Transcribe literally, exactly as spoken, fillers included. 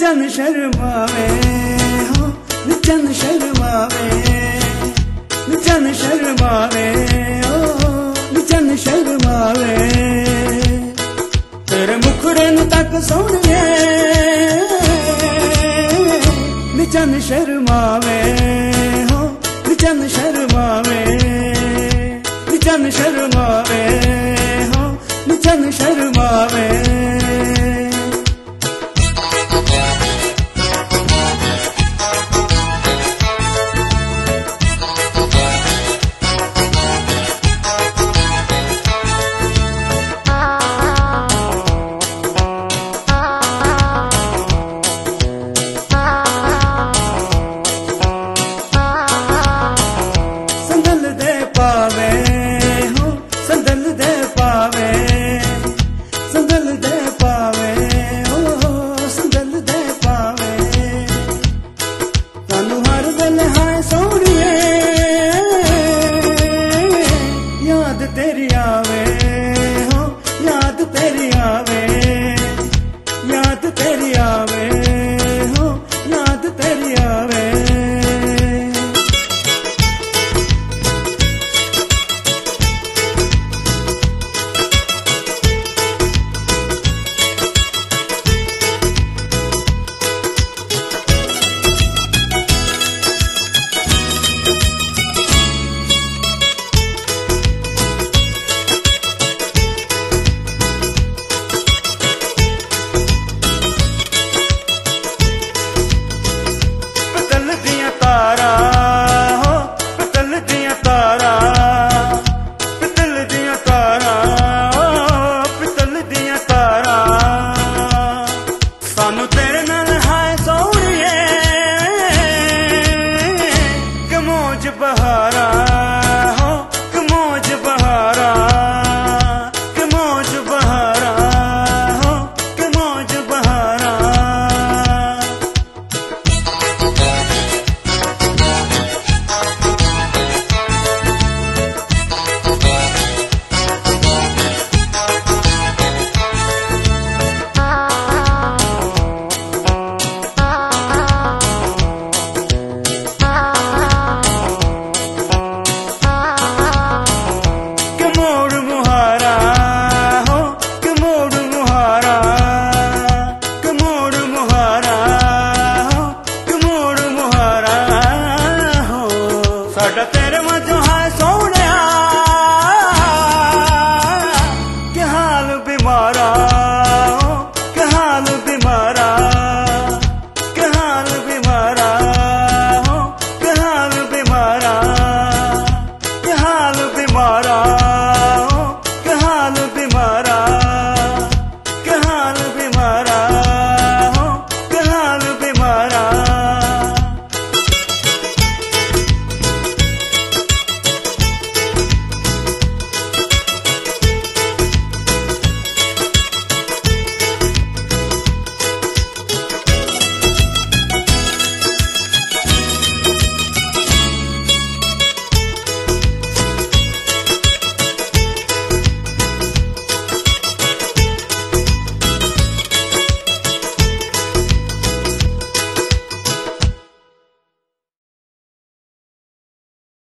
चन शर्मावे हो चन शर्मावे चन शर्मावे हो चन शर्मावे तेरे मुखड़न तक सोने चन शर्मावे हो चन शर्मावे चन शर्मावे हो चन शर्मावे तेरी आवे हो याद तेरी आवे याद तेरी आवे हो याद तेरी आवे बहारा हो कमोज बहारा कमोज बहारा हो कमोज बहारा साडा